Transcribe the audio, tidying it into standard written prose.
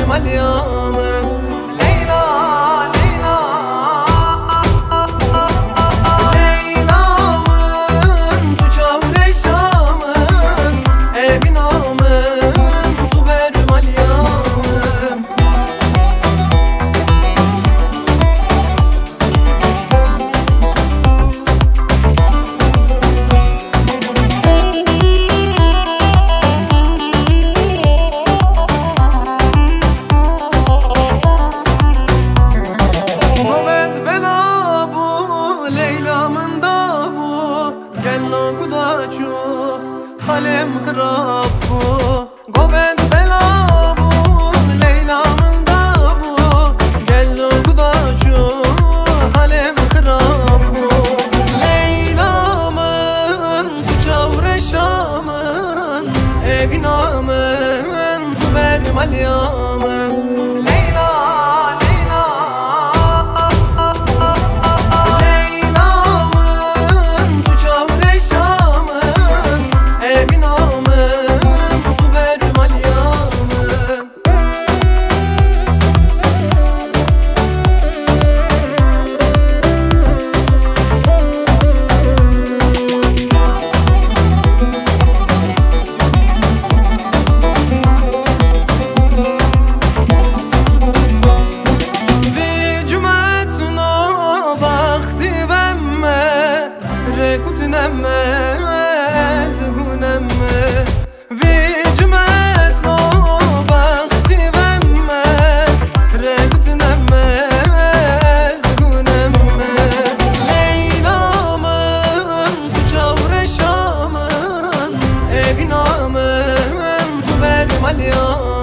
ملیامم لیلا لیلا لیلامم تو چاورشامم evینامم تو بر ملیامم حالم خراب بو گوبند بلا بو لیلا من دا بو گلو گدا چو حالم خراب بو لیلا من تو چاورشامن evینامن تو بر ملیامن لیلا لیلا لیلا من تو چاورشامن evینامم تو بر ملیامم وی جمعتنا وقتی بمه رکوتنمه evینامم تو بر ملیامم